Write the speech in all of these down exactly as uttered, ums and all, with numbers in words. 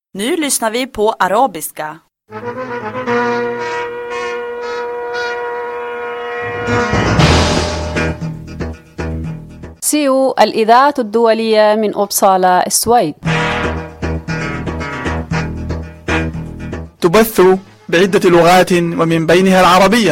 Nu lyssnar vi på arabiska. سيو الإذاعة الدولية من أوبسالا السويد تبث بعدة لغات ومن بينها العربية.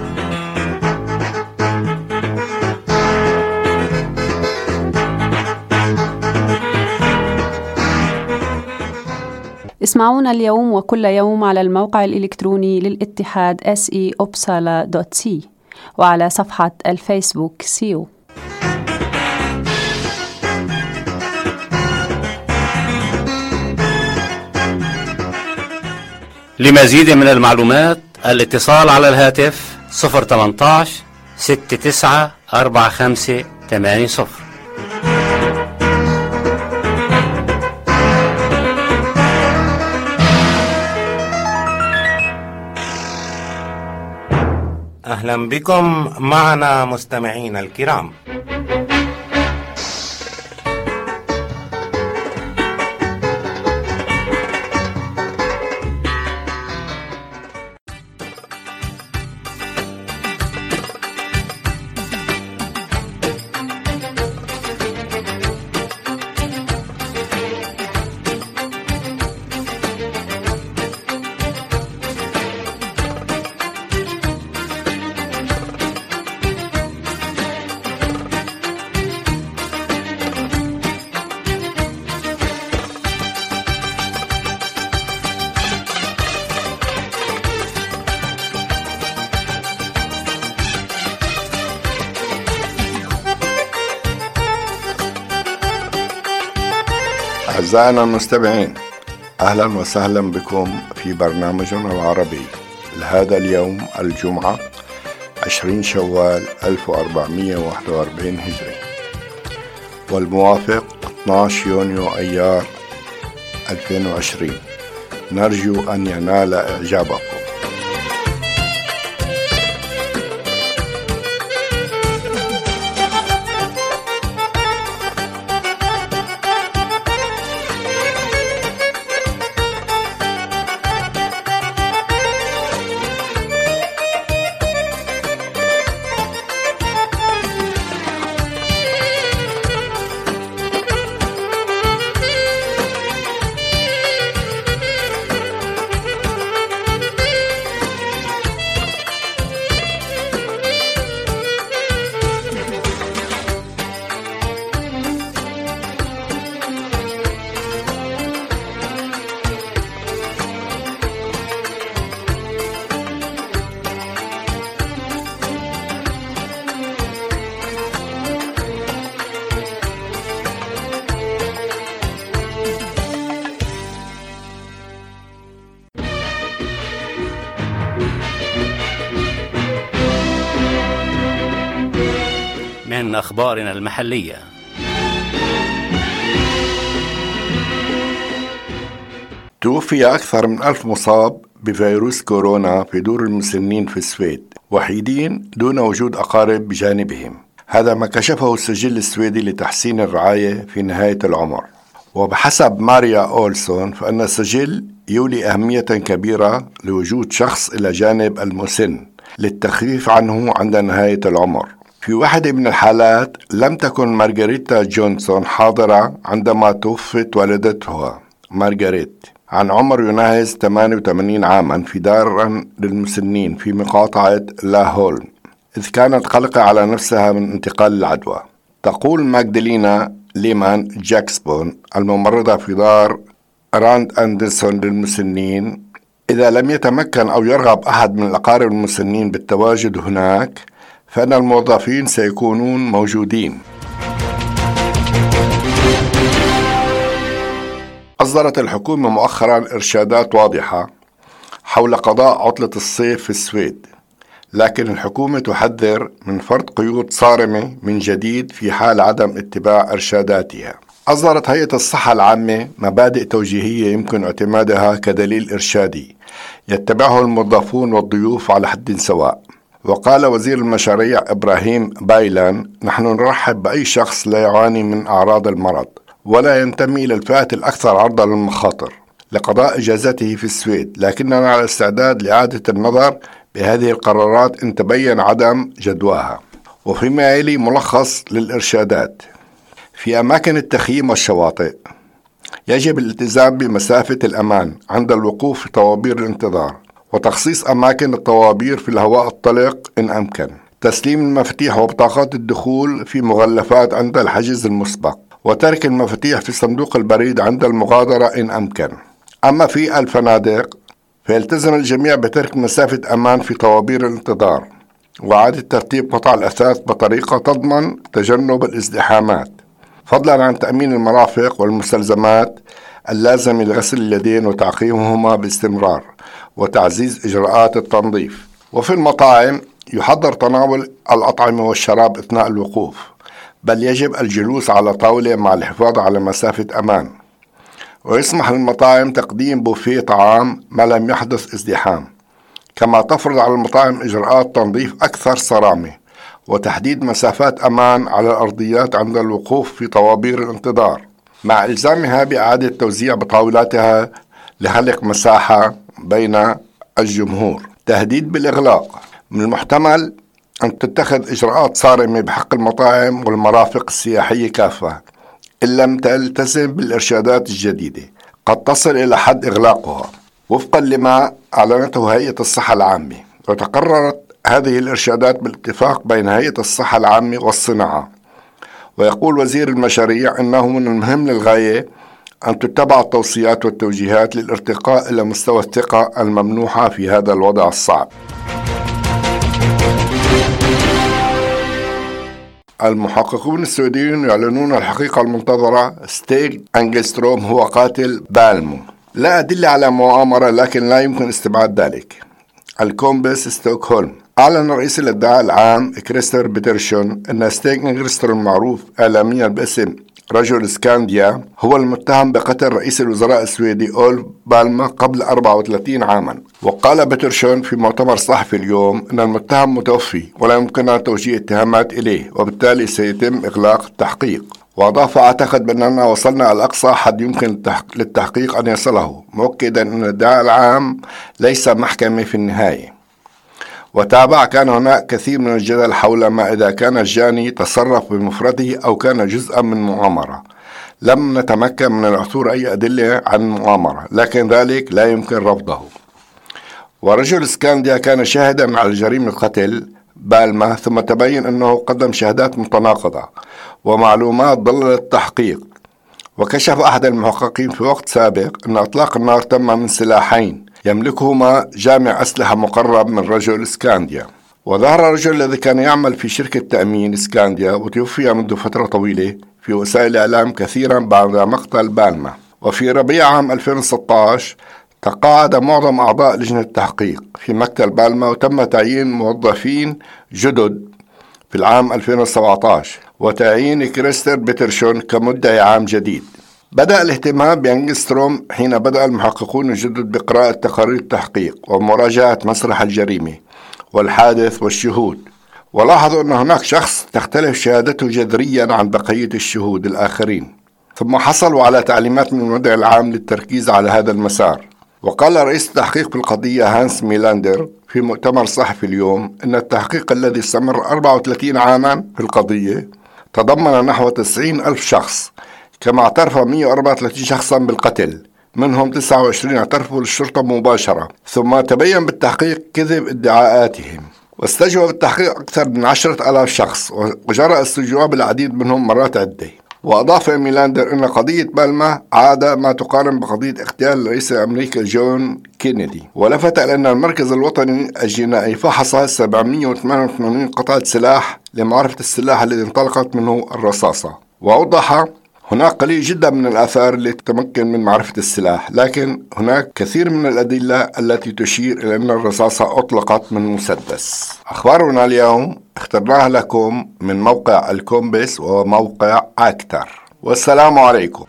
اسمعونا اليوم وكل يوم على الموقع الإلكتروني للاتحاد إس إي أوبسالا دوت سي وعلى صفحة الفيسبوك سيو. لمزيد من المعلومات الاتصال على الهاتف صفر ثمانية عشر ستة تسعة أربعة خمسة ثمانية صفر. أهلا بكم معنا مستمعين الكرام. أعزائنا المستمعين، أهلا وسهلا بكم في برنامجنا العربي لهذا اليوم الجمعة عشرين شوال ألف وأربعمائة وواحد وأربعين هجري، والموافق اثني عشر يونيو أيار ألفين وعشرين. نرجو أن ينال إعجابكم. من أخبارنا المحلية. توفي أكثر من ألف مصاب بفيروس كورونا في دور المسنين في السويد، وحيدين دون وجود أقارب بجانبهم. هذا ما كشفه السجل السويدي لتحسين الرعاية في نهاية العمر. وبحسب ماريا أولسون فإن السجل يولي أهمية كبيرة لوجود شخص إلى جانب المسن للتخفيف عنه عند نهاية العمر. في واحدة من الحالات لم تكن مارغريتا جونسون حاضرة عندما توفت والدتها مارغريت عن عمر يناهز ثمانية وثمانين عاما في دار للمسنين في مقاطعة لا هولم، إذ كانت قلقة على نفسها من انتقال العدوى. تقول ماغدالينا ليمان جاكسبون الممرضة في دار راند أندرسون للمسنين: إذا لم يتمكن أو يرغب أحد من الأقارب المسنين بالتواجد هناك فإن الموظفين سيكونون موجودين. أصدرت الحكومة مؤخرا إرشادات واضحة حول قضاء عطلة الصيف في السويد، لكن الحكومة تحذر من فرض قيود صارمة من جديد في حال عدم اتباع إرشاداتها. أصدرت هيئة الصحة العامة مبادئ توجيهية يمكن اعتمادها كدليل إرشادي يتبعه الموظفون والضيوف على حد سواء. وقال وزير المشاريع إبراهيم بايلان: نحن نرحب بأي شخص لا يعاني من أعراض المرض ولا ينتمي إلى الفئات الأكثر عرضة للمخاطر، لقضاء إجازته في السويد، لكننا على استعداد لإعادة النظر بهذه القرارات إن تبين عدم جدواها. وفيما يلي ملخص للإرشادات: في أماكن التخييم والشواطئ يجب الالتزام بمسافة الأمان عند الوقوف في طوابير الانتظار، وتخصيص أماكن الطوابير في الهواء الطلق إن أمكن، تسليم المفاتيح وبطاقات الدخول في مغلفات عند الحجز المسبق، وترك المفاتيح في صندوق البريد عند المغادرة إن أمكن. أما في الفنادق فيلتزم الجميع بترك مسافة أمان في طوابير الانتظار، وإعادة ترتيب قطع الأثاث بطريقة تضمن تجنب الازدحامات، فضلا عن تأمين المرافق والمستلزمات اللازمة لغسل اليدين وتعقيمهما باستمرار، وتعزيز إجراءات التنظيف. وفي المطاعم يحضر تناول الأطعمة والشراب أثناء الوقوف، بل يجب الجلوس على طاولة مع الحفاظ على مسافة أمان. ويسمح للمطاعم تقديم بوفيه طعام ما لم يحدث ازدحام، كما تفرض على المطاعم إجراءات تنظيف أكثر صرامة، وتحديد مسافات أمان على الأرضيات عند الوقوف في طوابير الانتظار، مع إلزامها بإعادة توزيع بطاولاتها لخلق مساحة بين الجمهور. تهديد بالإغلاق: من المحتمل أن تتخذ إجراءات صارمة بحق المطاعم والمرافق السياحية كافة إن لم تلتزم بالإرشادات الجديدة، قد تصل إلى حد إغلاقها وفقا لما أعلنته هيئة الصحة العامة. وتقررت هذه الإرشادات بالاتفاق بين هيئة الصحة العامة والصناعة. ويقول وزير المشاريع أنه من المهم للغاية أن تتبع التوصيات والتوجيهات للارتقاء إلى مستوى الثقة الممنوحة في هذا الوضع الصعب. المحققون السويديون يعلنون الحقيقة المنتظرة: ستيغ أنجلستروم هو قاتل بالمو. لا أدلة على مؤامرة، لكن لا يمكن استبعاد ذلك. الكومبس ستوكهولم: أعلن رئيس الإدعاء العام كريستر بيترسون أن ستيغ أنجلستروم المعروف إعلاميا باسم رجل سكانديا هو المتهم بقتل رئيس الوزراء السويدي أولف بالما قبل أربعة وثلاثين عاما. وقال بيترسون في مؤتمر صحفي اليوم أن المتهم متوفي ولا يمكننا توجيه اتهامات إليه، وبالتالي سيتم إغلاق التحقيق. وأضاف: أعتقد بأننا وصلنا على أقصى حد يمكن للتحقيق أن يصله، مؤكدا أن الإدعاء العام ليس محكمة في النهاية. وتابع: كان هناك كثير من الجدل حول ما إذا كان الجاني تصرف بمفرده أو كان جزءا من مؤامرة. لم نتمكن من العثور أي أدلة عن مؤامرة، لكن ذلك لا يمكن رفضه. ورجل سكانديا كان شاهدا على جريمة قتل بالما، ثم تبين أنه قدم شهادات متناقضة ومعلومات ضلل التحقيق. وكشف أحد المحققين في وقت سابق أن إطلاق النار تم من سلاحين يملكهما جامع أسلحة مقرب من رجل سكانديا. وظهر الرجل الذي كان يعمل في شركة تأمين سكانديا وتوفي منذ فترة طويلة في وسائل الإعلام كثيرا بعد مقتل بالما. وفي ربيع عام ألفين وستة عشر تقاعد معظم أعضاء لجنة التحقيق في مقتل بالما، وتم تعيين موظفين جدد في العام ألفين وسبعة عشر وتعيين كريستر بيترسون كمدعي عام جديد. بدأ الاهتمام بأنجستروم حين بدأ المحققون الجدد بقراءة تقارير التحقيق ومراجعة مسرح الجريمة والحادث والشهود، ولاحظوا أن هناك شخص تختلف شهادته جذريا عن بقية الشهود الآخرين. ثم حصلوا على تعليمات من المدعي العام للتركيز على هذا المسار. وقال رئيس التحقيق في القضية هانس ميلاندر في مؤتمر صحفي اليوم أن التحقيق الذي استمر أربعة وثلاثين عاما في القضية تضمن نحو تسعين ألف شخص، كما اعترف مئة وأربعة وثلاثين شخصا بالقتل، منهم تسعة وعشرين اعترفوا للشرطة مباشرة، ثم تبين بالتحقيق كذب ادعاءاتهم. واستجوب التحقيق أكثر من عشرة آلاف شخص، وجرى استجواب العديد منهم مرات عدة. وأضاف ميلاندر أن قضية بالما عادة ما تقارن بقضية اغتيال الرئيس الأمريكي جون كينيدي. ولفت إلى أن المركز الوطني الجنائي فحص سبعمئة وثمانية وثمانين قطعة سلاح لمعرفة السلاح الذي انطلقت منه الرصاصة. وأوضح: هناك قليل جدا من الآثار التي تتمكن من معرفة السلاح، لكن هناك كثير من الأدلة التي تشير إلى أن الرصاصة أطلقت من مسدس. أخبارنا اليوم اخترناها لكم من موقع الكومبس وموقع أكتر، والسلام عليكم.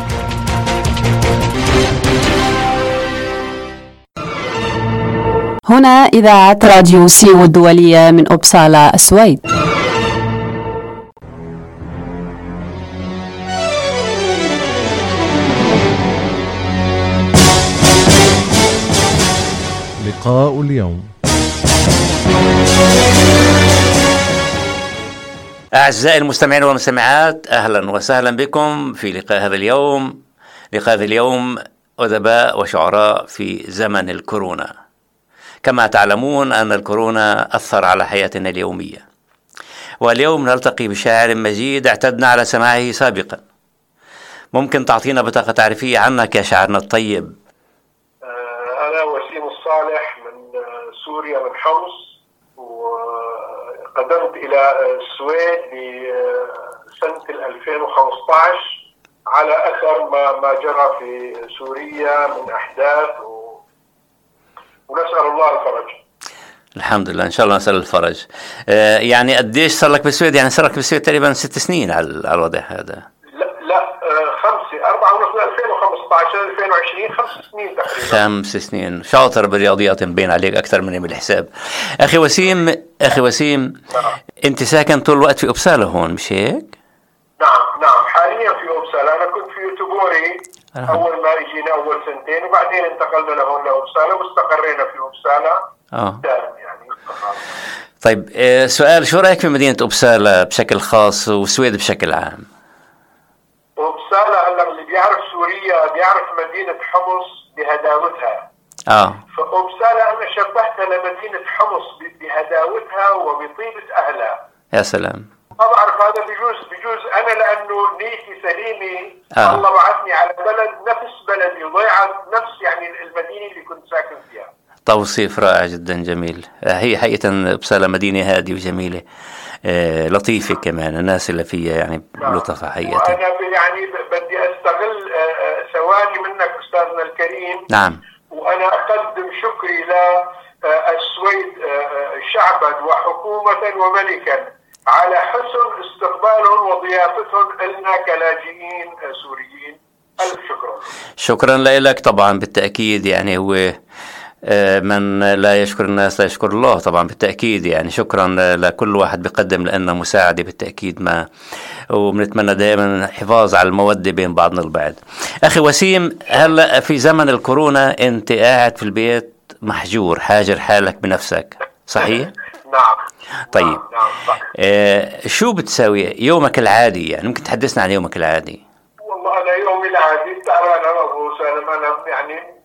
هنا إذاعة راديو سيو الدولية من أبسالا السويد. لقاء اليوم. أعزائي المستمعين والمستمعات، أهلا وسهلا بكم في لقاء هذا اليوم. لقاء هذا اليوم أدباء وشعراء في زمن الكورونا. كما تعلمون أن الكورونا أثر على حياتنا اليومية، واليوم نلتقي بشاعر مجيد اعتدنا على سماعه سابقا. ممكن تعطينا بطاقة تعريفية عنك يا شاعرنا الطيب؟ أنا وسيم الصالح من سوريا، من حمص، وقدمت إلى السويد بسنة ألفين وخمسة عشر على أثر ما ما جرى في سوريا من أحداث، و... ونسأل الله الفرج. الحمد لله، إن شاء الله نسأل الفرج. آه يعني قديش صار لك بالسويد؟ يعني صار لك بالسويد تقريبا ست سنين على الوضع هذا. لا لا آه خمسة أربعة ونص، ألفين وخمسة عشر ألفين وعشرين خمس سنين تقريبا. خمس سنين. شاطر بالرياضيات، مبين عليك أكثر مني بالحساب. أخي وسيم أخي وسيم نعم. أنت ساكن طول الوقت في أبسالة هون، مش هيك؟ نعم نعم، حاليا في أبسالة. أنا كنت في يوتيوبوري أول ما إجينا أول سنتين، وبعدين انتقلنا لهون لأبسالة واستقرينا في أبسالة آه. دائم يعني. طيب آه سؤال، شو رأيك في مدينة أبسالة بشكل خاص والسويد بشكل عام؟ أبسالة هلا اللي بيعرف سوريا بيعرف مدينة حمص بهداوتها. آه. فأبسالة أنا شبهتها لمدينة حمص بهداوتها وبطيبة أهلها. يا سلام. ما بعرف هذا بيجوز بيجوز أنا لأنه نيتي سليمة. آه. الله بعثني على بلد نفس بلدي، وضيعت نفس يعني المدينة اللي كنت ساكن فيها. توصيف رائع جدا، جميل. هي حقيقة أبسالة مدينة هادية وجميلة، آه لطيفة كمان، الناس اللي فيها يعني لطفة حقيقة. وأنا يعني بدي أستغل آه ثواني منك أستاذنا الكريم. نعم. وأنا أقدم شكري للسويد شعبا وحكومة وملكا على حسن استقبالهم وضيافتهم لنا كلاجئين سوريين. ألف شكرا. شكرا لك طبعا، بالتأكيد يعني هو من لا يشكر الناس لا يشكر الله طبعا، بالتأكيد يعني. شكرا لكل واحد بيقدم لنا مساعدة بالتأكيد، ما وبنتمنى دائما حفاظ على المودة بين بعضنا البعض. أخي وسيم، هلأ في زمن الكورونا أنت قاعد في البيت محجور، حاجر حالك بنفسك، صحيح؟ نعم. طيب نعم. نعم. صح. آه شو بتساوي يومك العادي؟ يعني ممكن تحدثنا عن يومك العادي؟ والله أنا يومي العادي تعبان أبو سالم. أنا يعني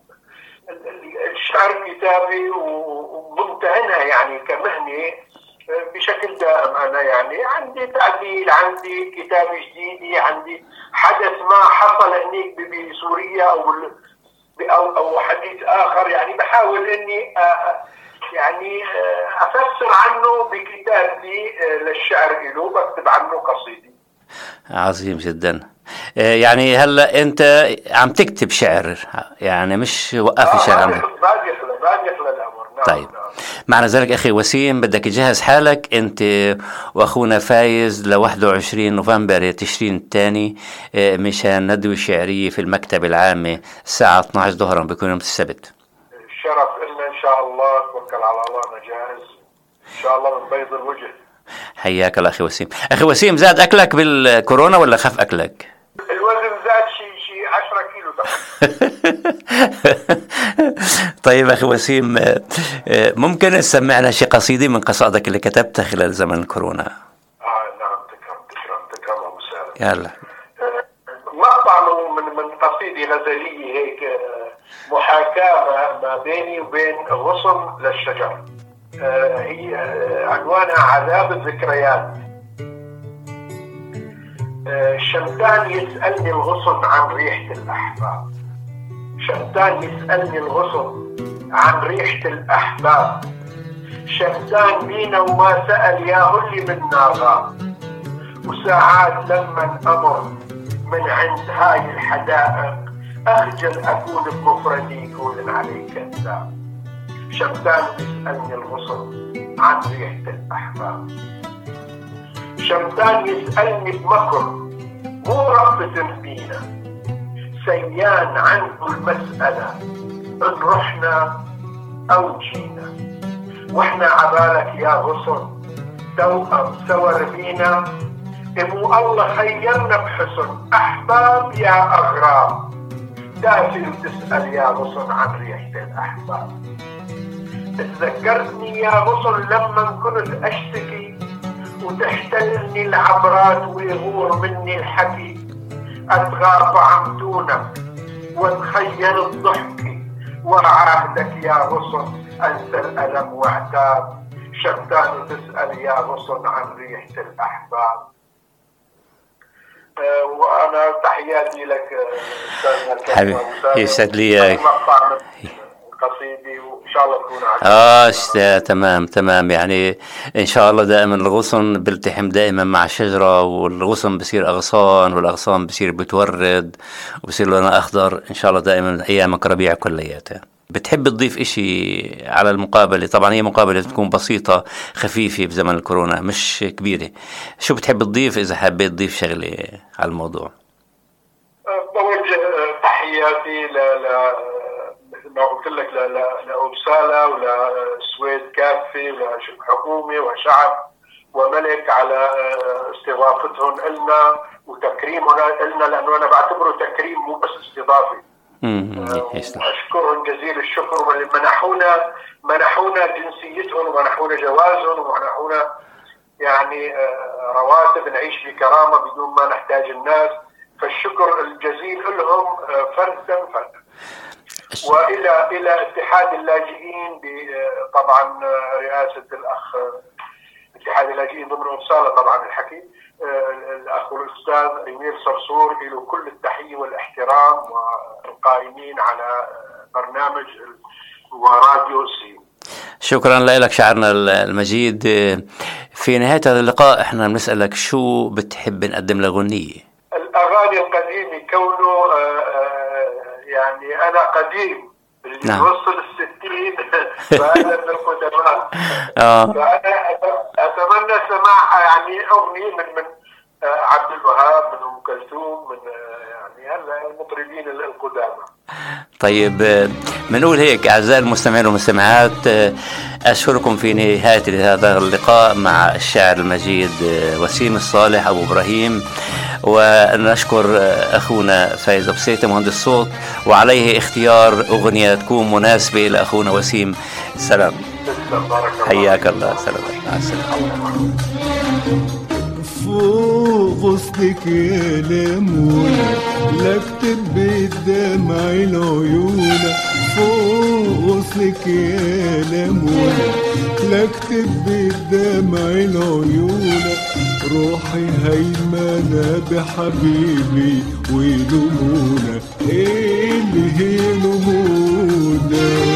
الشعر كتابي وممتهنها يعني كمهنة بشكل دائم. أنا يعني عندي تعديل، عندي كتاب جديد، عندي حدث ما حصل هنيك بسوريا أو أو أو حديث آخر، يعني بحاول إني يعني أفسر عنه بكتابي للشعر إله، بكتب عنه قصيدة. عظيم جدا. يعني هلا أنت عم تكتب شعر، يعني مش وقف الشعر عندك؟ بعد يخلى بعد يخلى الأمر. نعم. طيب نعم. معنى ذلك أخي وسيم بدك تجهز حالك أنت وأخونا فايز ل واحد وعشرين نوفمبر تشرين الثاني مشان ندوة شعرية في المكتبة العامة الساعة اثنعش ظهرا، بيكون يوم السبت. الشرف لنا إن شاء الله. توكل على الله، أنا جاهز إن شاء الله من بيض الوجه. حياك الله أخي وسيم. أخي وسيم، زاد أكلك بالكورونا ولا خف أكلك؟ الوزن زاد شيء شيء عشرة كيلو تقريبا. طيب أخي وسيم، ممكن تسمعنا شي قصيدة من قصائدك اللي كتبتها خلال زمن الكورونا؟ آه نعم. تكرم تكرم تكرم أبو سالم. يلا. مقطع من من قصيدة غزلية هيك، محاكاة ما بيني وبين غصن للشجر. هي عنوانها عذاب الذكريات. شمتان يسألني الغصن عن ريحة الأحباب، شمتان يسألني الغصن عن ريحة الأحباب، شمتان بينا وما سأل يا هلي منا غاب. وساعات لما أمر من عند هاي الحدائق أخجل أكون بمفردي يكون علي كذاب. شمتان يسألني الغصن عن ريحة الأحباب، شمتان يسألني بمكر مو رأفة فينا، سيان عنده المسألة إن رحنا أو جينا. وإحنا عبالك يا غصن توأم سور بينا، إمو الله خيرنا بحسن أحباب يا أغراب. دافل تسأل يا غصن عن ريحة الأحباب. تذكرتني يا غصن لما كنت أشتكي وتحتلني العبرات ويغور مني الحكي، أتغاب عن دونك واتخيل الضحك وعهدك يا غصن، أنسى الألم واعتاب شتان تسأل يا غصن عن ريحة الأحباب. أه وأنا تحياتي لك حبيبي، يسعد لي قصيدي وإن شاء الله تكون عجبتك. آه شتا تمام تمام، يعني إن شاء الله دائما الغصن بيلتحم دائما مع الشجرة، والغصن بصير أغصان، والأغصان بصير بتورد وبصير لونها أخضر. إن شاء الله دائما أيامك ربيع كلياتها. بتحب تضيف إشي على المقابلة؟ طبعا هي مقابلة تكون بسيطة خفيفة بزمن الكورونا مش كبيرة. شو بتحب تضيف إذا حبيت تضيف شغلة على الموضوع؟ بوجه تحياتي ل ما قلت لك لأوبسالا ولسويد كافي ولحكومة وشعب وملك على استضافتهم لنا وتكريمهم لنا، لأنه أنا بعتبره تكريم مو بس استضافة. أشكرهم جزيل الشكر، واللي منحونا منحونا جنسيتهم ومنحونا جوازهم ومنحونا يعني رواتب نعيش بكرامة بدون ما نحتاج الناس، فالشكر الجزيل لهم فردا فردا. والى الى اتحاد اللاجئين طبعا رئاسه الاخ اتحاد اللاجئين ضمن اوبسالا طبعا الحكي الاخ الاستاذ ايميل صرصور، له كل التحيه والاحترام والقائمين على برنامج وراديو سي. شكرا لك شاعرنا المجيد. في نهايه هذا اللقاء احنا بنسالك شو بتحب نقدم لغنيه؟ الاغاني القديمه، كونه يعني أنا قديم اللي نعم. وصل الستين فأنا من القدماء. فأنا أتمنى سماع يعني أغنية من من عبد الوهاب، من أم كلثوم، من يعني هلا المطربين القدامى. طيب بنقول هيك أعزائي المستمعين والمستمعات، أشكركم في نهاية هذا اللقاء مع الشاعر المجيد وسيم الصالح أبو إبراهيم، ونشكر أخونا فايز أبو سيتة مهندس الصوت، وعليه اختيار أغنية تكون مناسبة لأخونا وسيم. السلام، حياك الله. سلام، مع السلامة. فوق غصنك يا لمونة لاكتب بالدمع العيونة، فوق غصنك يا لمونة لاكتب بالدمع العيونة، روحي هيمنة بحبيبي ولمونة ايه اللي هي لمونة.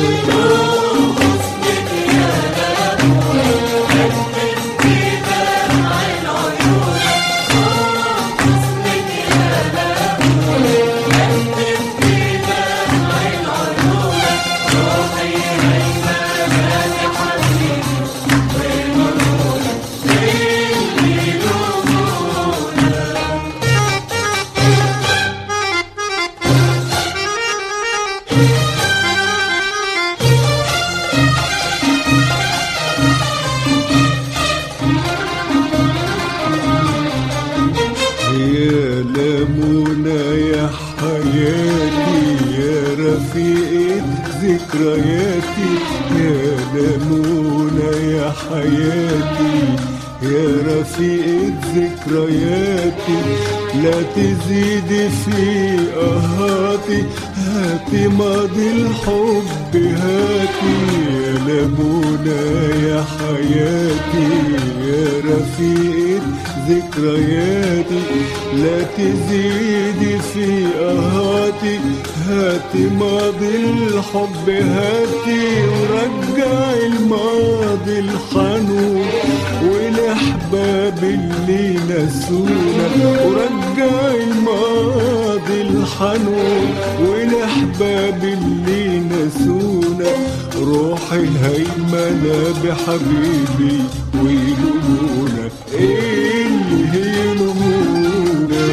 ذكرياتي يا لمونة يا حياتي، يا رفيقة ذكرياتي، لا تزيد في قهاتي، هاتي ماضي الحب هاتي، يا لمونة يا حياتي، يا رفيقة ذكرياتي، لا تزيد في قهاتي، هاتي ماضي الحب هاتي، ورجع الماضي الحنون والأحباب اللي نسونا، ورجع الماضي الحنون والأحباب اللي نسونا، روحي هيمنة بحبيبي ويلومونا ايه اللي هي لمونا.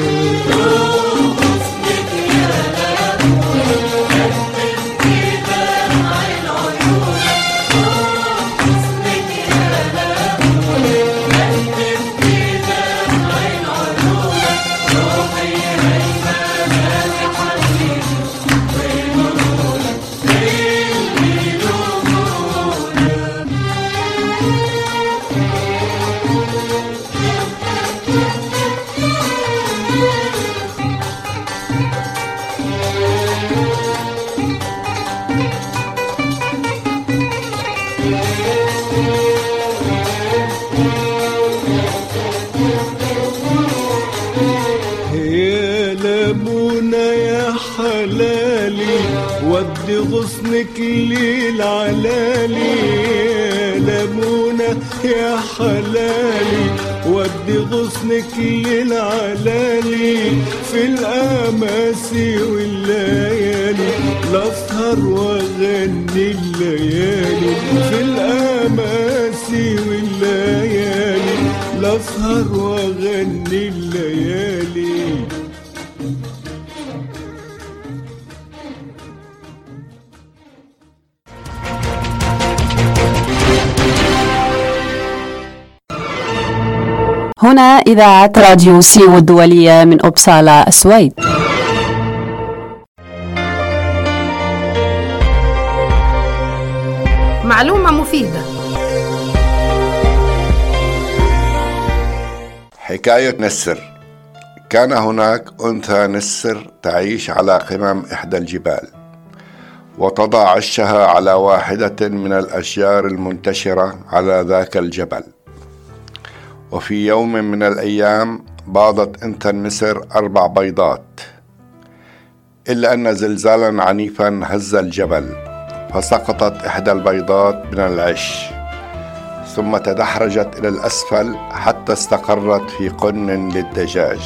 ودي غصنك للعلالي يا لمونة يا حلالي، ودي غصنك للعلالي في الأماسي والليالي، لأسهر وأغني الليالي في الأماسي والليالي، لأسهر وأغني الليالي. هنا إذاعة راديو سيو الدولية من أوبسالا السويد. معلومة مفيدة. حكاية نسر. كان هناك أنثى نسر تعيش على قمم إحدى الجبال، وتضع عشها على واحدة من الأشجار المنتشرة على ذاك الجبل. وفي يوم من الأيام باضت أنثى النسر أربع بيضات، إلا أن زلزالا عنيفا هز الجبل، فسقطت إحدى البيضات من العش، ثم تدحرجت إلى الأسفل حتى استقرت في قن للدجاج.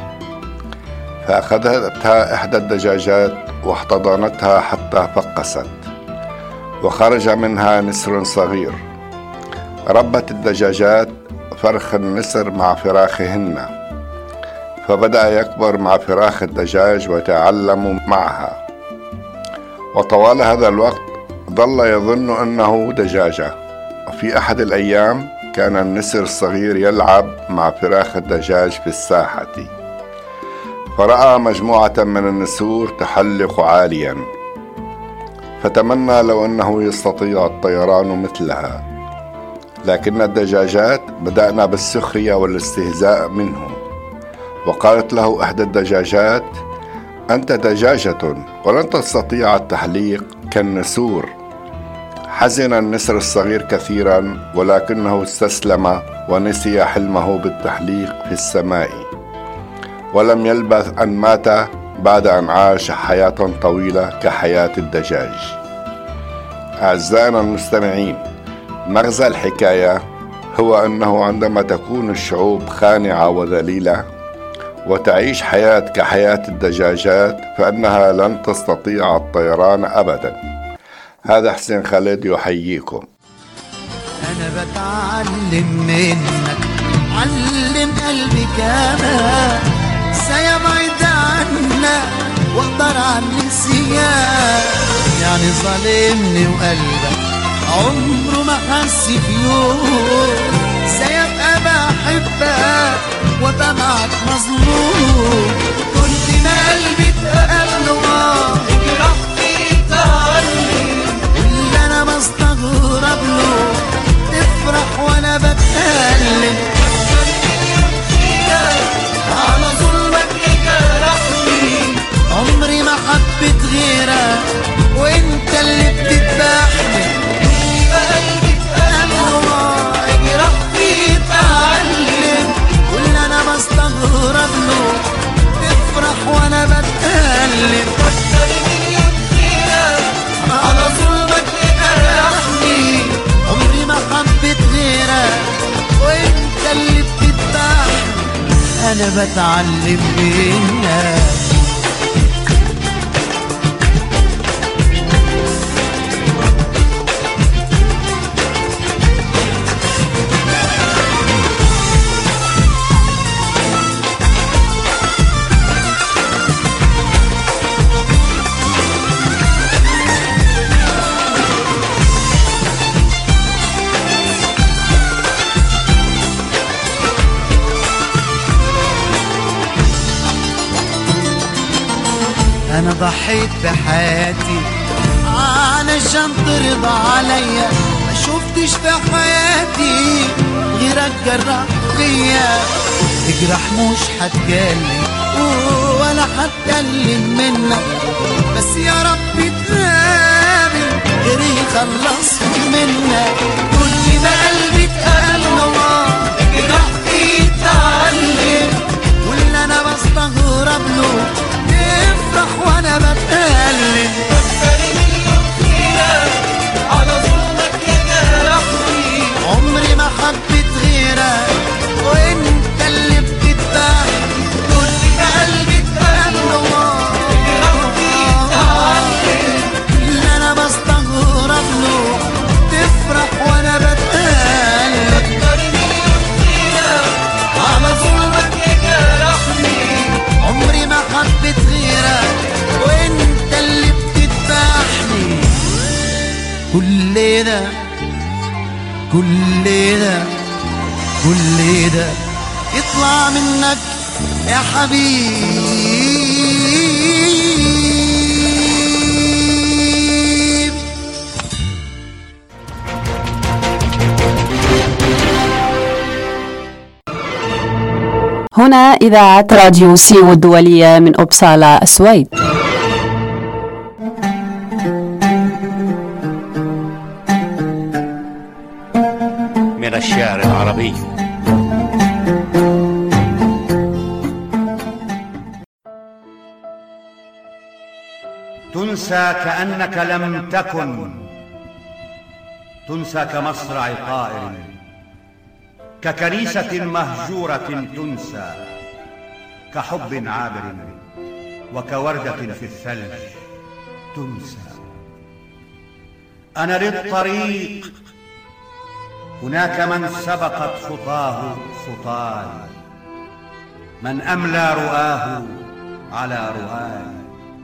فأخذتها إحدى الدجاجات واحتضنتها حتى فقست، وخرج منها نسر صغير. ربت الدجاجات فرخ النسر مع فراخهن، فبدأ يكبر مع فراخ الدجاج ويتعلم معها. وطوال هذا الوقت ظل يظن أنه دجاجة. وفي أحد الأيام كان النسر الصغير يلعب مع فراخ الدجاج في الساحة، فرأى مجموعة من النسور تحلق عاليا، فتمنى لو أنه يستطيع الطيران مثلها. لكن الدجاجات بدأنا بالسخرية والاستهزاء منه، وقالت له إحدى الدجاجات: أنت دجاجة ولن تستطيع التحليق كالنسور. حزن النسر الصغير كثيرا، ولكنه استسلم ونسي حلمه بالتحليق في السماء، ولم يلبث أن مات بعد أن عاش حياة طويلة كحياة الدجاج. أعزائنا المستمعين، مغزى الحكاية هو أنه عندما تكون الشعوب خانعة وذليلة وتعيش حياة كحياة الدجاجات فإنها لن تستطيع الطيران أبدا. هذا حسين خالد يحييكم. أنا بتعلم منك، علم قلبي كمان سيبعد عنا واقدر عن النسيان. يعني ظالمني وقلبك عمره ما حس في يوم سيبقى بحبك وابقى معك مظلوم. كنت ما قلبي اتقابله اجرح في تعلم، واللي انا بستغرب له تفرح وانا بتكلم. على ظلمك جرحني، عمري ما حبيت غيرك وانت اللي بتذبحني. قلبي اتقابله اجرح في تعلم، واللي انا بستغرب له تفرح وانا بتكلم. على ظلمك جرحني، عمري ما حبيت غيرك وانت اللي بتذبحني. انا بتعلم منك. أنا ضحيت بحياتي علشان ترضى عليا، ما شفتش في حياتي غيرك جرح فيا. تجرح مش هتكلم ولا هتكلم منك، بس يا رب تقابل غيري يخلص منك. كل ما قلبي اتقلب اجرح فيه تعلم، واللي أنا بستغرب له تفرح وانا بتكلم. كل ده كل ده كل ده يطلع منك يا حبيبي. هنا إذاعة راديو سيو الدولية من أوبسالا السويد. من الشعر العربي. تنسى كأنك لم تكن، تنسى كمصرع طائر، ككنيسة مهجورة تنسى، كحب عابر وكوردة في الثلج تنسى. أنا للطريق، هناك من سبقت خطاه خطاي، من أملى رؤاه على رؤاي.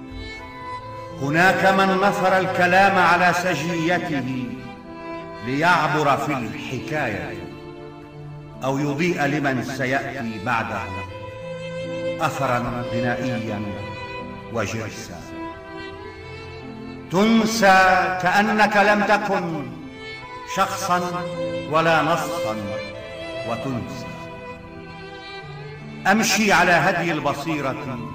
هناك من نثر الكلام على سجيته ليعبر في الحكاية أو يضيء لمن سيأتي بعده أثرا غنائيا وجرسا. تنسى كأنك لم تكن شخصا ولا نصا وتنسى. أمشي على هدي البصيرة،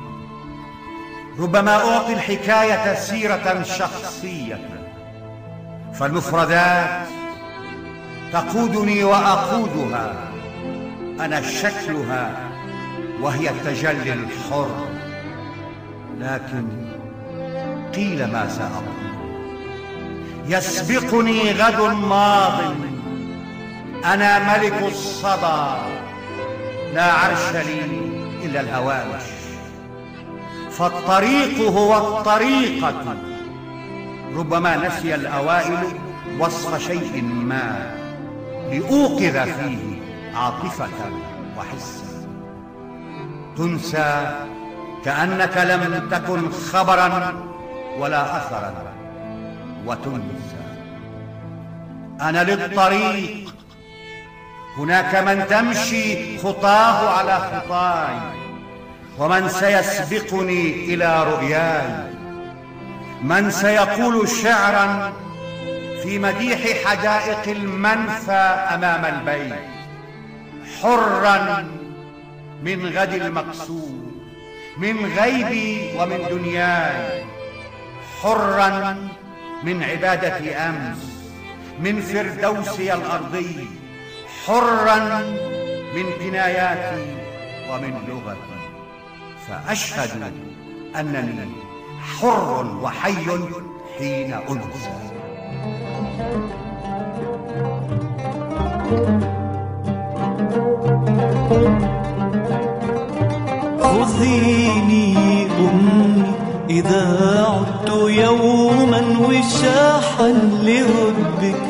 ربما أعطي الحكاية سيرة شخصية، فالمفردات تقودني وأقودها، أنا شكلها وهي التجلي الحر. لكن قيل ما سأقول، يسبقني غد ماض، أنا ملك الصدى، لا عرش لي إلا الهوامش. فالطريق هو الطريقة، ربما نسي الأوائل وصف شيء ما لأوقظ فيه عاطفة وحسا. تنسى كأنك لم تكن خبرا ولا أثرا وتنسى. أنا للطريق، هناك من تمشي خطاه على خطاي، ومن سيسبقني إلى رؤياي، من سيقول شعرا في مديح حدائق المنفى أمام البيت، حرا من غد المقصود، من غيبي ومن دنياي، حرا من عبادة أمس، من فردوسي الأرضي، حرا من كناياتي ومن لغتي. فأشهد أنني حر وحي حين أنسى. خذيني أمي إذا عدت يوما وشاحا لهدبك،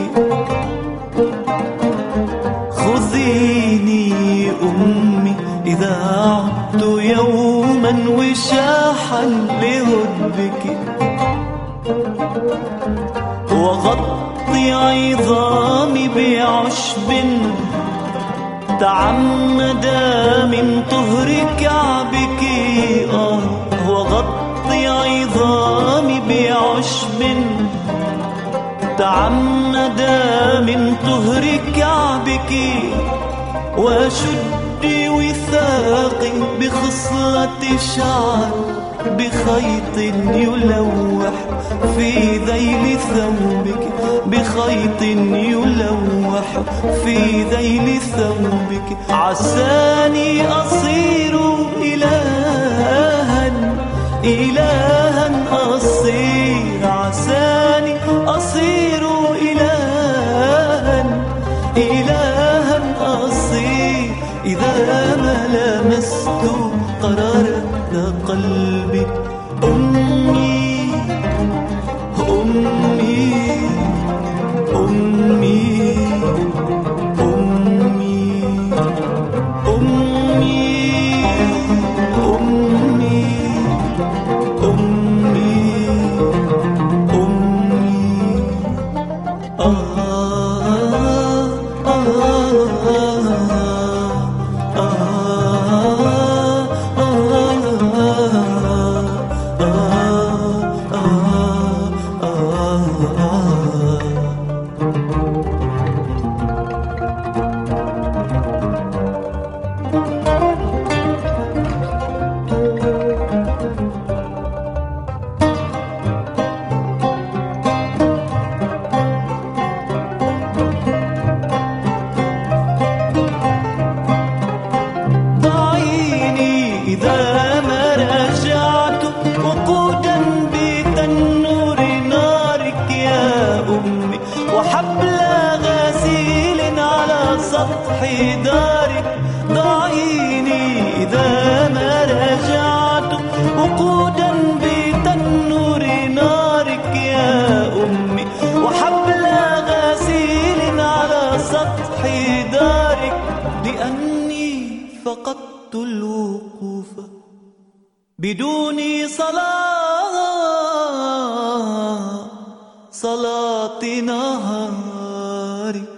خذيني أمي إذا عدت يوما وشاحا لهدبك، وغطي عظامي بعشب تعمد من طهر كعبك. آه وغطي عظامي بعشب تعمد من طهر كعبك، وشدي وثاقي بخصلة شعر بخيط يلوح في ذيل ثوبك، بخيط يلوح في ذيل ثوبك. عساني أصير إلها إلها أصير، عساني أصير إلها إلها أصير، إذا ما لمست قرارة قلبي. أمي أمي أمي أمي أمي أمي أمي أمي، وحبل غسيل على سطح دارك ضعيني إذا ما رجعت، وقودا بتنور نارك يا أمي، وحبل غسيل على سطح دارك، لأني فقدت الوقوف بدون صلاة صلاة نهارك.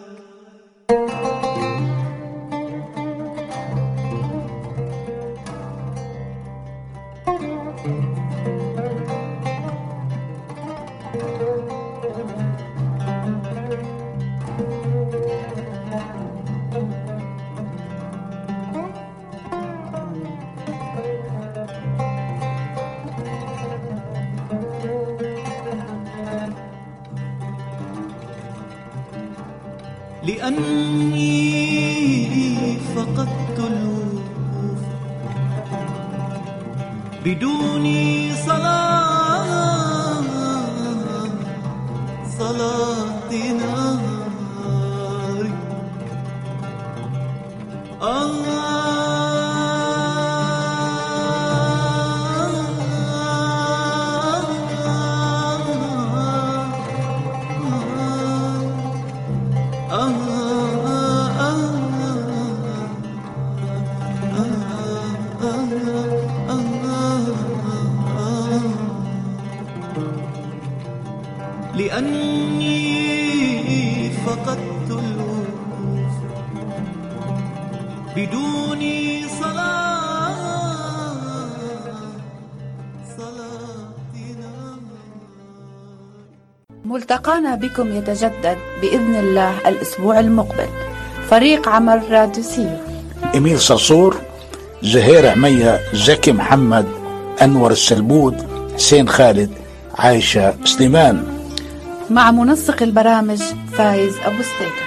لأني فقدت الوقوف بدون صلاة صلاة نهارك. آه لأني فقدت الوقوف بدون صلاة صلاتنا. ملتقانا بكم يتجدد بإذن الله الأسبوع المقبل. فريق عمل راديو سيو: إميل صرصور، زهير عمية، زكي محمد، أنور السلبود، حسين خالد، عايشة سليمان، مع منسق البرامج فايز أبو ستيكة.